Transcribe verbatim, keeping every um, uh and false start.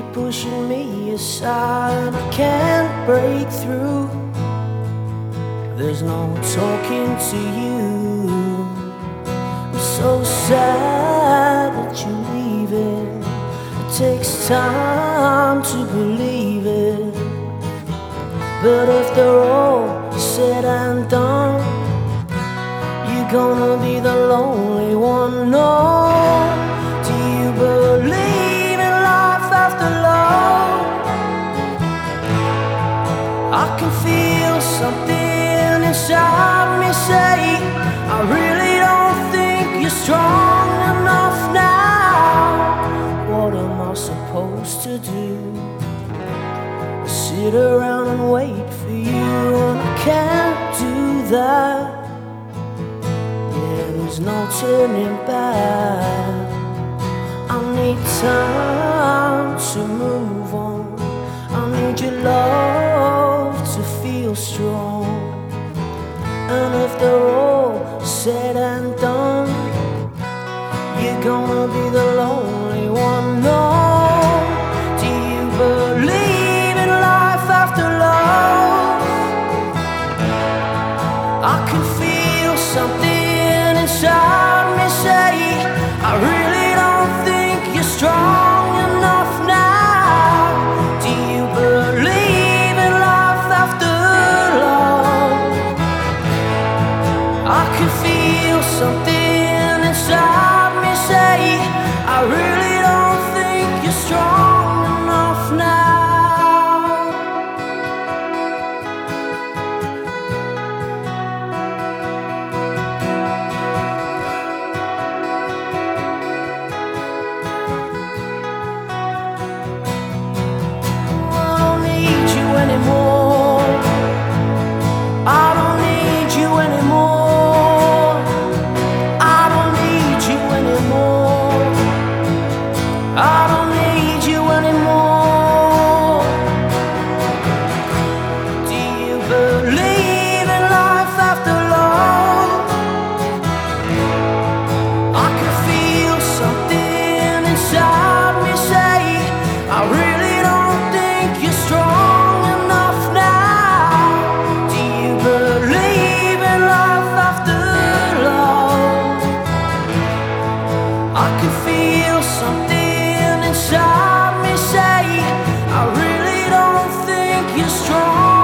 pushing me aside. I can't break through. There's no talking to you. I'm so sad that you're leaving. It takes time to believe it, but after all said and done, you're gonna be the lonely one. No, do you believe in life after love? I can feel something inside me say, I really don't think you're strong enough now. What am I supposed to do? Sit around and wait for you, and I can't do that. Yeah, there's no turning back. I need time to move on. I need your love to feel strong. And after all said and done, you're gonna be the lonely one. No, do you believe in life after love? I can feel something inside me say, I really don't think you're strong enough now. Do you believe in life after love? I can feel something inside me say, I really don't think you're strong enough now. I don't need you anymore. I don't need you anymore. I don't need you anymore. I don't need you anymore. Do you believe in life after love? I can feel something inside me say, I really don't think you're strong enough now. Do you believe in life after love? I can feel something inside me say, I really don't think you're strong